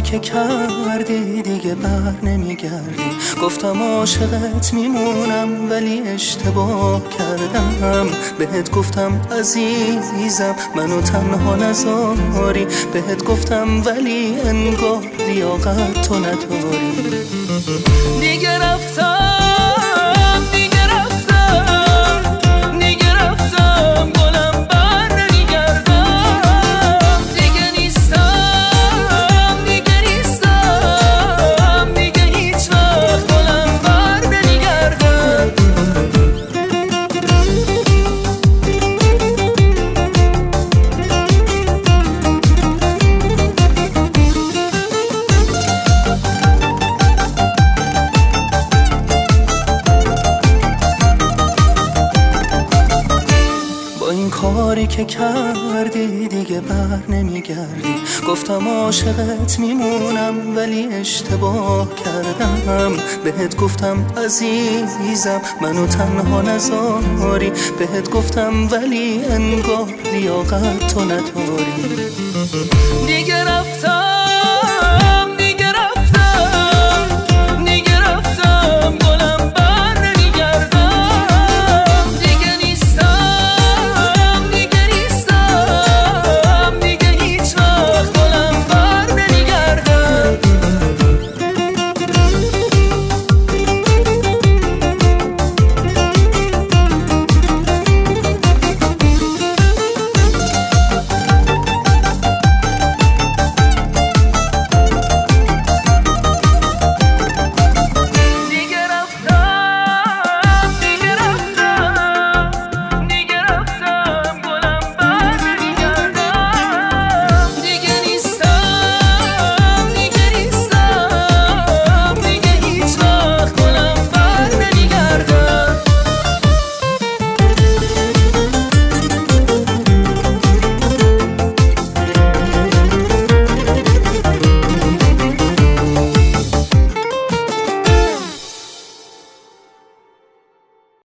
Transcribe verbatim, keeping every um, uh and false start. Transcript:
کاری که کردی دیگه بر نمیگردی. گفتم عاشقت میمونم ولی اشتباه کردم. بهت گفتم عزیزم منو تنها نذاری. بهت گفتم ولی انگار لیاقت تو نداری. دیگه رفتم دیگه رفتم دیگه رفتم گلم بر نمیگردم. دیگه نیستم دیگه نیستم دیگه هیچ وقت گلم بر نمیگردم. کاری که کردی دیگه بر نمیگردی. گفتم عاشقت میمونم ولی اشتباه کردم. بهت گفتم عزیزم منو تنها نذاری. بهت گفتم ولی انگار لیاقت تو نداری. دیگه رفتم